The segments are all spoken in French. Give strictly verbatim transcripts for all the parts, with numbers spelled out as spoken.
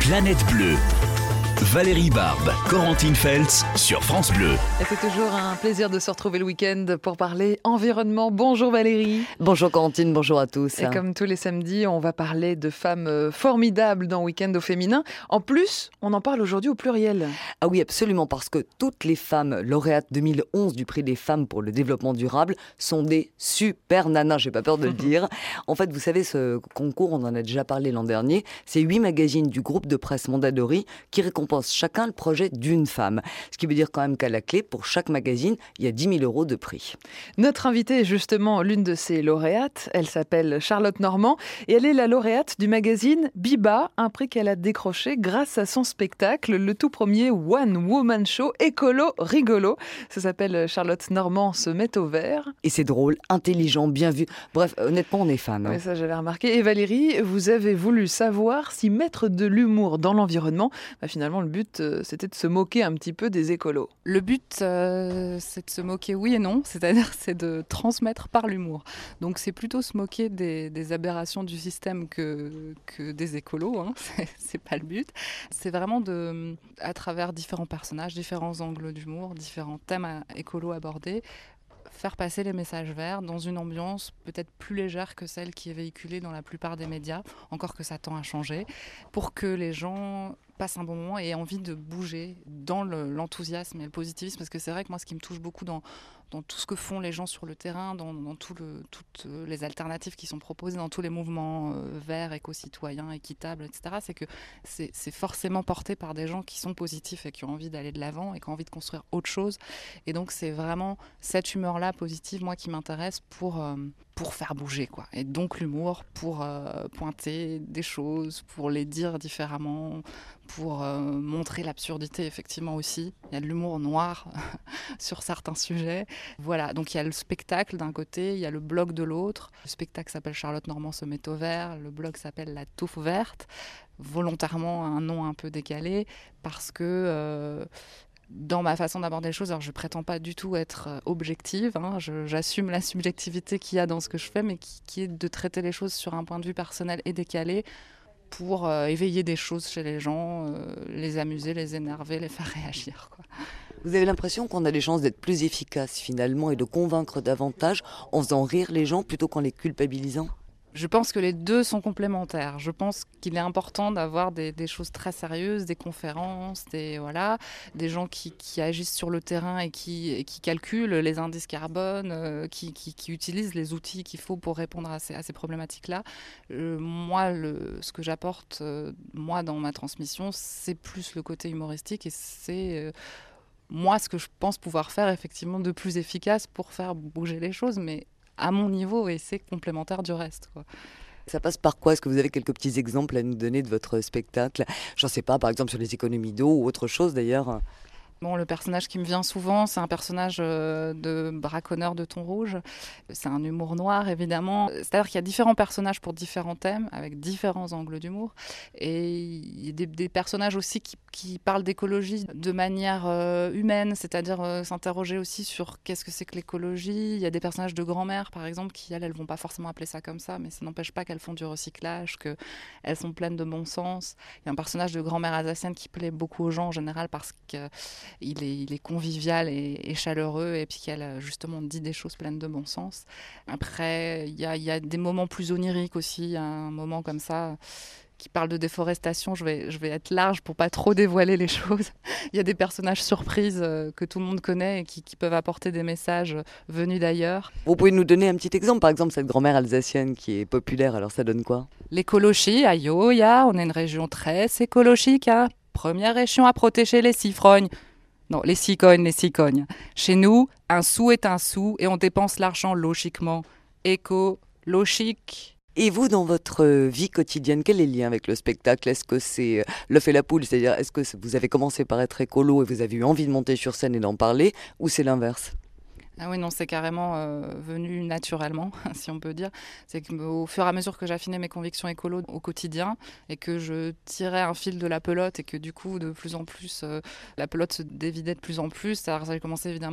Planète Bleue. Valérie Barbe, Corentine Feltz sur France Bleu. Et c'est toujours un plaisir de se retrouver le week-end pour parler environnement. Bonjour Valérie. Bonjour Corentine, bonjour à tous. Et comme tous les samedis, on va parler de femmes formidables dans Week-end au féminin. En plus, on en parle aujourd'hui au pluriel. Ah oui, absolument, parce que toutes les femmes lauréates deux mille onze du prix des femmes pour le développement durable sont des super nanas, j'ai pas peur de le dire. En fait, vous savez, ce concours, on en a déjà parlé l'an dernier, c'est huit magazines du groupe de presse Mondadori qui récompensent chacun le projet d'une femme. Ce qui veut dire quand même qu'à la clé, pour chaque magazine, il y a dix mille euros de prix. Notre invitée est justement l'une de ces lauréates. Elle s'appelle Charlotte Normand et elle est la lauréate du magazine Biba, un prix qu'elle a décroché grâce à son spectacle, le tout premier One Woman Show écolo rigolo. Ça s'appelle Charlotte Normand se met au vert. Et c'est drôle, intelligent, bien vu. Bref, honnêtement, on est fan. Hein. Oui, ça j'avais remarqué. Et Valérie, vous avez voulu savoir si mettre de l'humour dans l'environnement, bah finalement le but euh, c'était de se moquer un petit peu des écolos. Le but euh, c'est de se moquer oui et non, c'est-à-dire c'est de transmettre par l'humour. Donc c'est plutôt se moquer des, des aberrations du système que, que des écolos, hein. c'est, c'est pas le but. C'est vraiment de, à travers différents personnages, différents angles d'humour, différents thèmes à, écolos abordés, faire passer les messages verts dans une ambiance peut-être plus légère que celle qui est véhiculée dans la plupart des médias, encore que ça tend à changer, pour que les gens passent un bon moment et aient envie de bouger dans le, l'enthousiasme et le positivisme, parce que c'est vrai que moi ce qui me touche beaucoup dans, dans tout ce que font les gens sur le terrain, dans, dans tout le, toutes les alternatives qui sont proposées, dans tous les mouvements euh, verts, éco-citoyens, équitables, et cetera, c'est que c'est, c'est forcément porté par des gens qui sont positifs et qui ont envie d'aller de l'avant et qui ont envie de construire autre chose. Et donc c'est vraiment cette humeur-là positive, moi, qui m'intéresse pour, euh, pour faire bouger, quoi. Et donc l'humour pour euh, pointer des choses, pour les dire différemment, pour euh, montrer l'absurdité, effectivement, aussi. Il y a de l'humour noir sur certains sujets. Voilà, donc il y a le spectacle d'un côté, il y a le blog de l'autre. Le spectacle s'appelle Charlotte Normand se met au vert, le blog s'appelle La Touffe Verte, volontairement un nom un peu décalé, parce que... Euh, dans ma façon d'aborder les choses, alors je ne prétends pas du tout être objective, hein, je, j'assume la subjectivité qu'il y a dans ce que je fais, mais qui, qui est de traiter les choses sur un point de vue personnel et décalé pour euh, éveiller des choses chez les gens, euh, les amuser, les énerver, les faire réagir, quoi. Vous avez l'impression qu'on a des chances d'être plus efficace finalement et de convaincre davantage en faisant rire les gens plutôt qu'en les culpabilisant ? Je pense que les deux sont complémentaires. Je pense qu'il est important d'avoir des, des choses très sérieuses, des conférences, des, voilà, des gens qui, qui agissent sur le terrain et qui, et qui calculent les indices carbone, euh, qui, qui, qui utilisent les outils qu'il faut pour répondre à ces, à ces problématiques-là. Euh, moi, le, ce que j'apporte, euh, moi, dans ma transmission, c'est plus le côté humoristique et c'est... Euh, moi, ce que je pense pouvoir faire, effectivement, de plus efficace pour faire bouger les choses, mais à mon niveau, et c'est complémentaire du reste, quoi. Ça passe par quoi ? Est-ce que vous avez quelques petits exemples à nous donner de votre spectacle ? Je ne sais pas, par exemple sur les économies d'eau ou autre chose d'ailleurs. Bon, le personnage qui me vient souvent, c'est un personnage de braconneur de thon rouge. C'est un humour noir, évidemment. C'est-à-dire qu'il y a différents personnages pour différents thèmes, avec différents angles d'humour. Et il y a des, des personnages aussi qui, qui parlent d'écologie de manière euh, humaine, c'est-à-dire euh, s'interroger aussi sur qu'est-ce que c'est que l'écologie. Il y a des personnages de grand-mère, par exemple, qui, elles, elles vont pas forcément appeler ça comme ça, mais ça n'empêche pas qu'elles font du recyclage, qu'elles sont pleines de bon sens. Il y a un personnage de grand-mère alsacienne qui plaît beaucoup aux gens en général parce que Il est, il est convivial et, et chaleureux et puis qu'elle justement dit des choses pleines de bon sens. Après, il y a, y a des moments plus oniriques aussi. Il y a un moment comme ça qui parle de déforestation. Je vais, je vais être large pour pas trop dévoiler les choses. Il y a des personnages surprises euh, que tout le monde connaît et qui, qui peuvent apporter des messages venus d'ailleurs. Vous pouvez nous donner un petit exemple, par exemple cette grand-mère alsacienne qui est populaire, alors ça donne quoi ? L'écologie à Yoya, on est une région très écologique, hein. Première région à protéger les civrognes. Non, les cicognes, les cicognes. Chez nous, un sou est un sou et on dépense l'argent logiquement. Éco, logique. Et vous, dans votre vie quotidienne, quel est le lien avec le spectacle ? Est-ce que c'est l'œuf et la poule ? C'est-à-dire, est-ce que vous avez commencé par être écolo et vous avez eu envie de monter sur scène et d'en parler ? Ou c'est l'inverse ? Ah oui, non, c'est carrément euh, venu naturellement, si on peut dire. C'est qu'au fur et à mesure que j'affinais mes convictions écolo au quotidien et que je tirais un fil de la pelote et que du coup, de plus en plus, euh, la pelote se dévidait de plus en plus. Alors, ça a commencé évidemment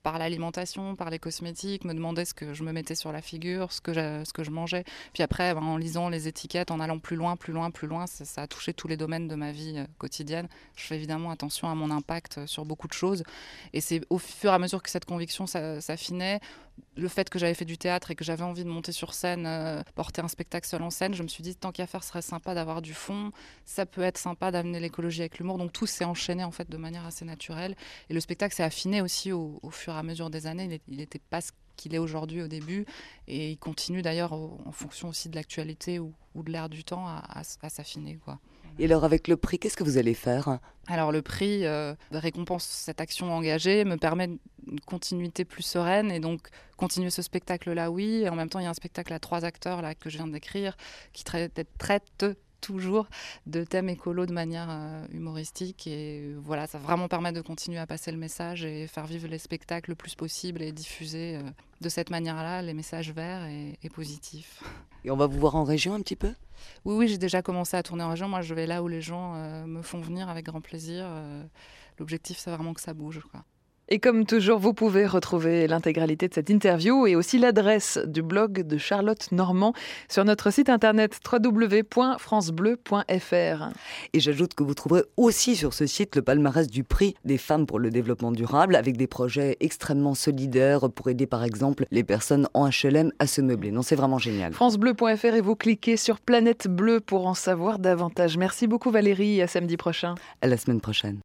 par l'alimentation, par les cosmétiques, me demandaient ce que je me mettais sur la figure, ce que je, ce que je mangeais. Puis après, ben, en lisant les étiquettes, en allant plus loin, plus loin, plus loin, ça, ça a touché tous les domaines de ma vie euh, quotidienne. Je fais évidemment attention à mon impact sur beaucoup de choses. Et c'est au fur et à mesure que cette conviction ça, s'affinait, le fait que j'avais fait du théâtre et que j'avais envie de monter sur scène, euh, porter un spectacle seul en scène, je me suis dit, tant qu'à faire, ce serait sympa d'avoir du fond. Ça peut être sympa d'amener l'écologie avec l'humour. Donc tout s'est enchaîné en fait de manière assez naturelle. Et le spectacle s'est affiné aussi au, au fur et à mesure des années. Il n'était pas ce qu'il est aujourd'hui au début. Et il continue d'ailleurs au, en fonction aussi de l'actualité ou, ou de l'ère du temps à, à, à s'affiner, quoi. Et alors avec le prix, qu'est-ce que vous allez faire ? Alors le prix euh, récompense cette action engagée, me permet une continuité plus sereine et donc continuer ce spectacle-là, oui. Et en même temps, il y a un spectacle à trois acteurs là, que je viens d'écrire qui traite, traite toujours de thèmes écolos de manière euh, humoristique. Et euh, voilà, ça vraiment permet de continuer à passer le message et faire vivre les spectacles le plus possible et diffuser euh, de cette manière-là les messages verts et, et positifs. Et on va vous voir en région un petit peu ? Oui, oui, j'ai déjà commencé à tourner en région. Moi, je vais là où les gens euh, me font venir avec grand plaisir. Euh, l'objectif, c'est vraiment que ça bouge, quoi. Et comme toujours, vous pouvez retrouver l'intégralité de cette interview et aussi l'adresse du blog de Charlotte Normand sur notre site internet w w w point france bleu point f r. Et j'ajoute que vous trouverez aussi sur ce site le palmarès du prix des femmes pour le développement durable avec des projets extrêmement solidaires pour aider par exemple les personnes en H L M à se meubler. Non, c'est vraiment génial. france bleu point f r et vous cliquez sur Planète Bleue pour en savoir davantage. Merci beaucoup Valérie et à samedi prochain. À la semaine prochaine.